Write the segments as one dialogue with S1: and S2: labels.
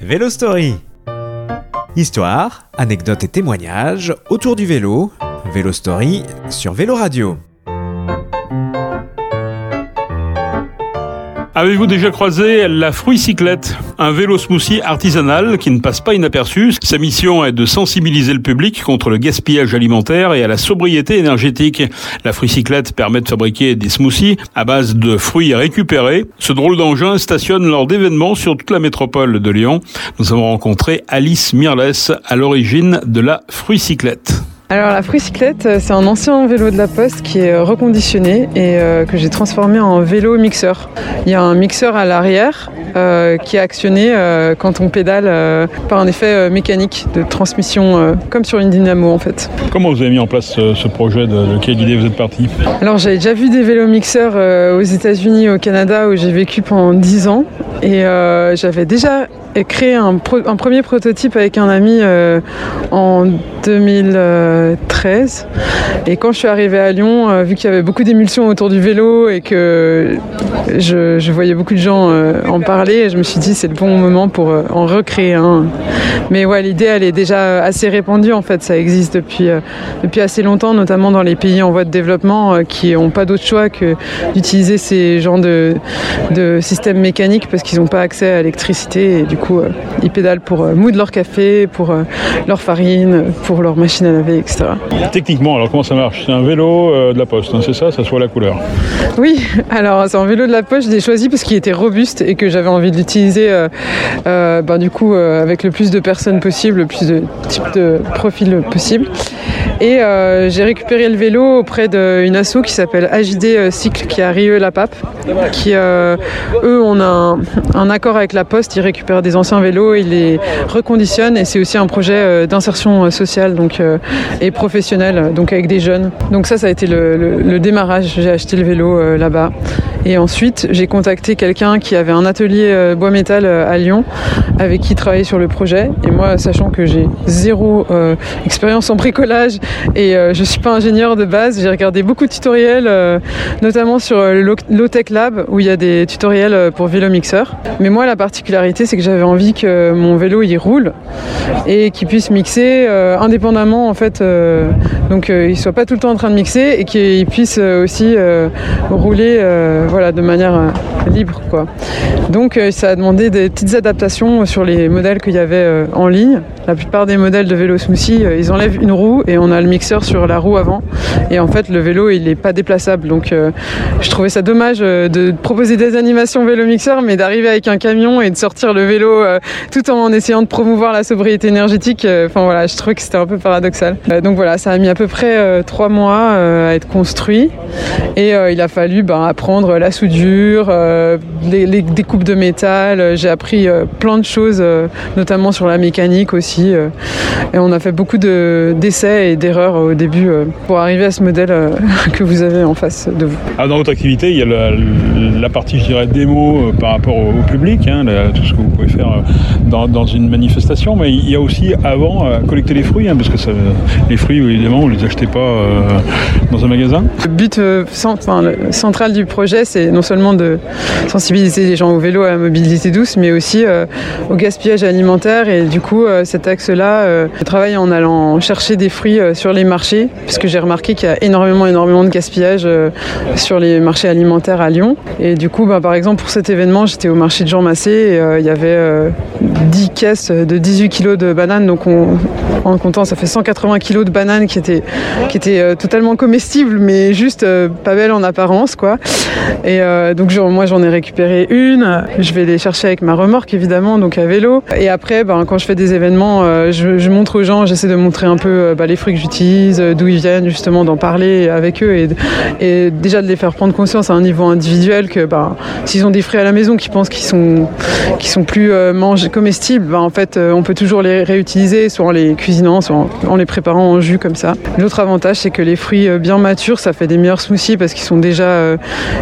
S1: Vélo Story. Histoire, anecdotes et témoignages autour du vélo. Vélo Story sur Vélo Radio.
S2: Avez-vous déjà croisé la Fruicyclette, un vélo smoothie artisanal qui ne passe pas inaperçu? Sa mission est de sensibiliser le public contre le gaspillage alimentaire et à la sobriété énergétique. La Fruicyclette permet de fabriquer des smoothies à base de fruits récupérés. Ce drôle d'engin stationne lors d'événements sur toute la métropole de Lyon. Nous avons rencontré Alice Mirles à l'origine de la Fruicyclette.
S3: Alors la Fruicyclette, c'est un ancien vélo de la Poste qui est reconditionné et que j'ai transformé en vélo mixeur. Il y a un mixeur à l'arrière qui est actionné quand on pédale par un effet mécanique de transmission comme sur une dynamo en fait.
S2: Comment vous avez mis en place ce projet? De quelle idée vous êtes parti?
S3: Alors j'avais déjà vu des vélos mixeurs aux États-Unis, au Canada où j'ai vécu pendant 10 ans et j'avais déjà créé un premier prototype avec un ami en 2013 et quand je suis arrivée à Lyon, vu qu'il y avait beaucoup d'émulsions autour du vélo et que je voyais beaucoup de gens en parler, je me suis dit c'est le bon moment pour en recréer un. Mais ouais, l'idée elle est déjà assez répandue en fait, ça existe depuis assez longtemps, notamment dans les pays en voie de développement qui n'ont pas d'autre choix que d'utiliser ces genres de systèmes mécaniques parce qu'ils n'ont pas accès à l'électricité et du coup ils pédalent pour moudre leur café, pour leur farine, pour leur machine à laver, etc.
S2: Techniquement, alors comment ça marche? C'est un vélo de la Poste, hein, c'est ça? Ça soit la couleur?
S3: Oui, alors c'est un vélo de la Poste, je l'ai choisi parce qu'il était robuste et que j'avais envie de l'utiliser du coup avec le plus de personnes possible, le plus de types de profils possible. Et j'ai récupéré le vélo auprès d'une asso qui s'appelle AJD Cycle, qui est à Rieux-la-Pape, qui eux ont un accord avec la Poste, ils récupèrent des anciens vélos, ils les reconditionnent et c'est aussi un projet d'insertion sociale et professionnelle, donc avec des jeunes. Donc ça a été le démarrage, j'ai acheté le vélo là-bas. Et ensuite, j'ai contacté quelqu'un qui avait un atelier bois métal à Lyon, avec qui travailler sur le projet. Et moi, sachant que j'ai zéro expérience en bricolage et je suis pas ingénieur de base, j'ai regardé beaucoup de tutoriels, notamment sur Low-Tech Lab, où il y a des tutoriels pour vélo mixeur. Mais moi, la particularité, c'est que j'avais envie que mon vélo il roule et qu'il puisse mixer indépendamment, en fait, donc il soit pas tout le temps en train de mixer et qu'il puisse aussi rouler de manière libre, quoi. Donc ça a demandé des petites adaptations sur les modèles qu'il y avait en ligne. La plupart des modèles de vélo smoothie, ils enlèvent une roue et on a le mixeur sur la roue avant. Et en fait, le vélo, il n'est pas déplaçable. Donc je trouvais ça dommage de proposer des animations vélo mixeur, mais d'arriver avec un camion et de sortir le vélo tout en essayant de promouvoir la sobriété énergétique. Je trouvais que c'était un peu paradoxal. Donc voilà, ça a mis à peu près 3 mois à être construit. Et il a fallu apprendre la soudure, les découpes de métal. J'ai appris plein de choses, notamment sur la mécanique aussi. Et on a fait beaucoup d'essais et d'erreurs au début pour arriver à ce modèle que vous avez en face de vous.
S2: Alors dans votre activité, il y a la partie, je dirais, démo par rapport au public, tout ce que vous pouvez faire dans une manifestation, mais il y a aussi avant collecter les fruits, parce que les fruits, évidemment, vous ne les achetez pas dans un magasin.
S3: Le but central du projet, c'est non seulement de sensibiliser les gens au vélo, à la mobilité douce, mais aussi au gaspillage alimentaire. Et du coup, cet axe-là, je travaille en allant chercher des fruits sur les marchés, parce que j'ai remarqué qu'il y a énormément de gaspillage sur les marchés alimentaires à Lyon. Et du coup, par exemple, pour cet événement, j'étais au marché de Jean Massé et il y avait 10 caisses de 18 kilos de bananes. Donc en comptant, ça fait 180 kilos de bananes qui étaient totalement comestibles, mais juste pas belles en apparence, quoi. Et donc moi j'en ai récupéré une, je vais les chercher avec ma remorque évidemment, donc à vélo. Et après quand je fais des événements, je montre aux gens, j'essaie de montrer un peu les fruits que j'utilise, d'où ils viennent, justement d'en parler avec eux et déjà de les faire prendre conscience à un niveau individuel que s'ils ont des fruits à la maison qui pensent qu'ils sont plus comestibles, en fait on peut toujours les réutiliser, soit en les cuisinant, soit en les préparant en jus comme ça. L'autre avantage, c'est que les fruits bien matures, ça fait des meilleurs smoothies parce qu'ils sont déjà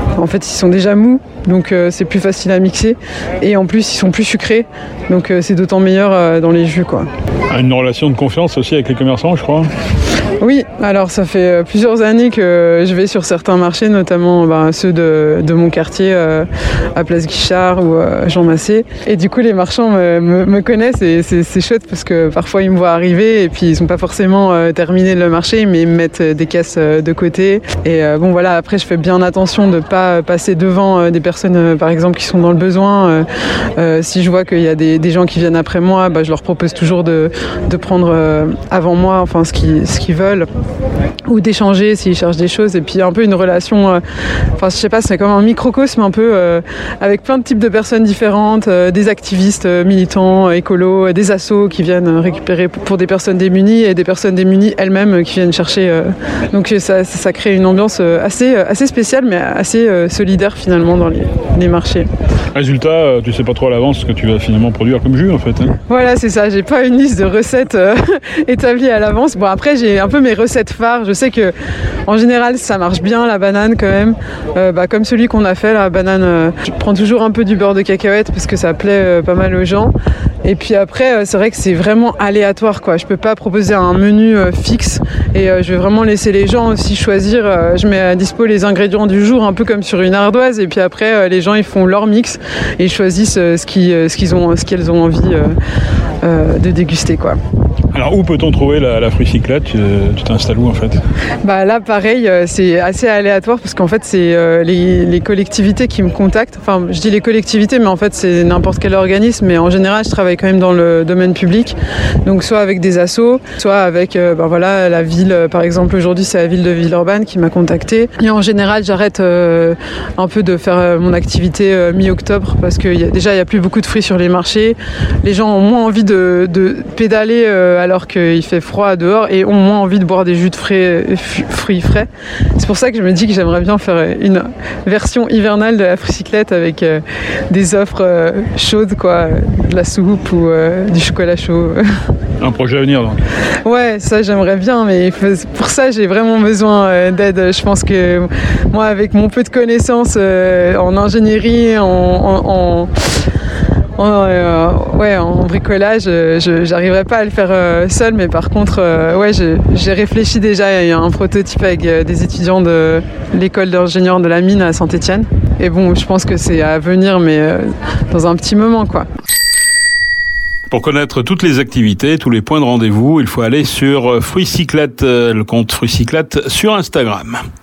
S3: mous, donc c'est plus facile à mixer et en plus ils sont plus sucrés, donc c'est d'autant meilleur dans les jus, quoi.
S2: Une relation de confiance aussi avec les commerçants, je crois.
S3: Oui, alors ça fait plusieurs années que je vais sur certains marchés, notamment ceux de mon quartier à Place Guichard ou Jean Massé. Et du coup, les marchands me connaissent et c'est chouette parce que parfois ils me voient arriver et puis ils sont pas forcément terminé le marché, mais ils me mettent des caisses de côté. Et après je fais bien attention de pas passer devant des personnes par exemple qui sont dans le besoin. Si je vois qu'il y a des gens qui viennent après moi, je leur propose toujours de prendre avant moi ce qu'ils veulent, ou d'échanger s'ils cherchent des choses. Et puis un peu une relation, je sais pas, c'est comme un microcosme un peu avec plein de types de personnes différentes, des activistes militants, écolos, des assos qui viennent récupérer pour des personnes démunies et des personnes démunies elles-mêmes qui viennent chercher. Donc ça crée une ambiance assez spéciale mais assez solidaire finalement dans les marchés.
S2: Résultat, tu sais pas trop à l'avance ce que tu vas finalement produire comme jus en fait.
S3: Voilà, c'est ça, j'ai pas une liste de recettes établie à l'avance. Bon, après j'ai un peu mes recettes phares. Je sais que en général ça marche bien la banane quand même. Comme celui qu'on a fait, la banane, je prends toujours un peu du beurre de cacahuète parce que ça plaît pas mal aux gens. Et puis après, c'est vrai que c'est vraiment aléatoire, quoi. Je peux pas proposer un menu fixe et je vais vraiment laisser les gens aussi choisir. Je mets à dispo les ingrédients du jour, un peu comme sur une ardoise, et puis après les gens ils font leur mix et ils choisissent ce qu'elles ont envie de déguster, quoi.
S2: Alors où peut-on trouver la fruit-cyclette ? Tu t'installes où en fait ?
S3: Là pareil, c'est assez aléatoire parce qu'en fait c'est les collectivités qui me contactent. Enfin je dis les collectivités mais en fait c'est n'importe quel organisme, mais en général je travaille quand même dans le domaine public. Donc soit avec des assos, soit avec la ville, par exemple aujourd'hui c'est la ville de Villeurbanne qui m'a contacté. Et en général j'arrête un peu de faire mon activité mi-octobre parce que déjà il n'y a plus beaucoup de fruits sur les marchés. Les gens ont moins envie de pédaler alors qu'il fait froid dehors et ont moins envie de boire des jus de fruits frais. C'est pour ça que je me dis que j'aimerais bien faire une version hivernale de la fruit-cyclette avec des offres chaudes, quoi, de la soupe ou du chocolat chaud.
S2: Un projet à venir donc.
S3: Ouais, ça j'aimerais bien, mais pour ça j'ai vraiment besoin d'aide. Je pense que moi avec mon peu de connaissances en ingénierie, en bricolage, j'arriverai pas à le faire seul, mais par contre, j'ai réfléchi déjà. Il y a un prototype avec des étudiants de l'école d'ingénieurs de la mine à Saint-Étienne. Et bon, je pense que c'est à venir, mais dans un petit moment, quoi.
S2: Pour connaître toutes les activités, tous les points de rendez-vous, il faut aller sur Fruit-cyclette, le compte Fruit-cyclette sur Instagram.